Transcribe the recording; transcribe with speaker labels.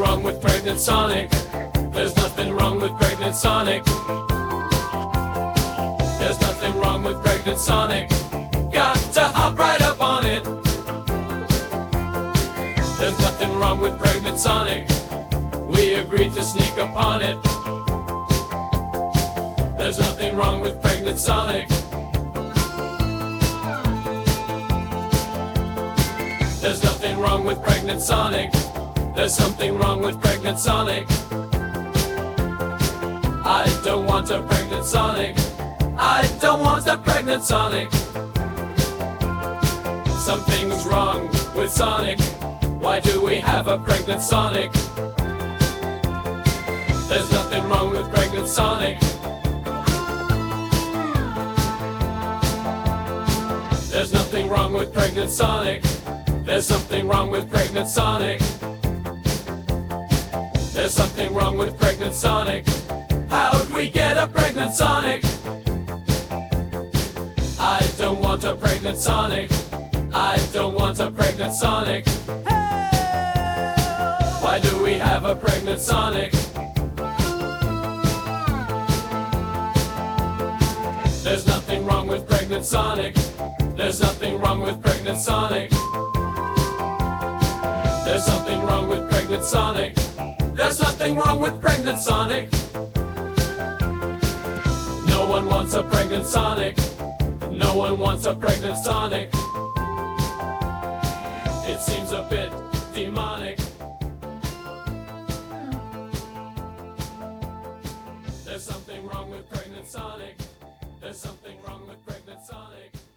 Speaker 1: wrong with Pregnant Sonic. There's nothing wrong with Pregnant Sonic. There's nothing wrong with Pregnant Sonic. Got to hop right up on it. There's nothing wrong with Pregnant Sonic. We agreed to sneak upon it. There's nothing wrong with Pregnant Sonic. There's nothing wrong with Pregnant Sonic. There's something wrong with Pregnant Sonic. I don't want a Pregnant Sonic. I don't want a Pregnant Sonic. Something's wrong with Sonic. Why do we have a Pregnant Sonic? There's nothing wrong with Pregnant Sonic. There's nothing wrong with Pregnant Sonic. There's something wrong with Pregnant Sonic. There's something wrong with Pregnant Sonic. How'd we get a Pregnant Sonic? I don't want a Pregnant Sonic. I don't want a Pregnant Sonic. Why do we have a Pregnant Sonic? There's nothing wrong with Pregnant Sonic. There's nothing wrong with Pregnant Sonic. There's something wrong with Pregnant Sonic. There's nothing wrong with Pregnant Sonic. No one wants a Pregnant Sonic. No one wants a Pregnant Sonic. It seems a bit demonic. There's something wrong with Pregnant Sonic. There's something wrong with Pregnant Sonic.